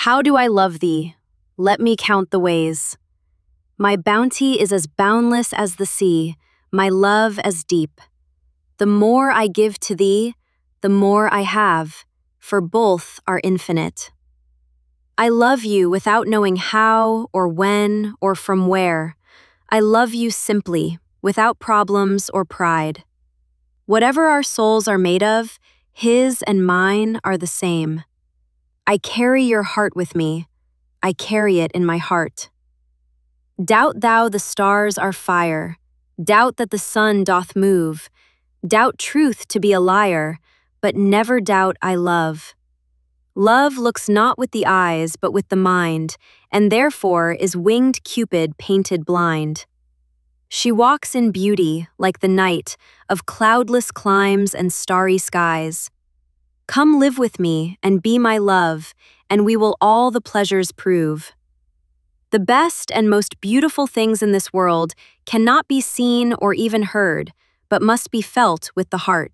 How do I love thee? Let me count the ways. My bounty is as boundless as the sea, my love as deep. The more I give to thee, the more I have, for both are infinite. I love you without knowing how or when or from where. I love you simply, without problems or pride. Whatever our souls are made of, his and mine are the same. I carry your heart with me. I carry it in my heart. Doubt thou the stars are fire. Doubt that the sun doth move. Doubt truth to be a liar, but never doubt I love. Love looks not with the eyes, but with the mind, and therefore is winged Cupid painted blind. She walks in beauty, like the night, of cloudless climes and starry skies. Come live with me, and be my love, and we will all the pleasures prove. The best and most beautiful things in this world cannot be seen or even heard, but must be felt with the heart.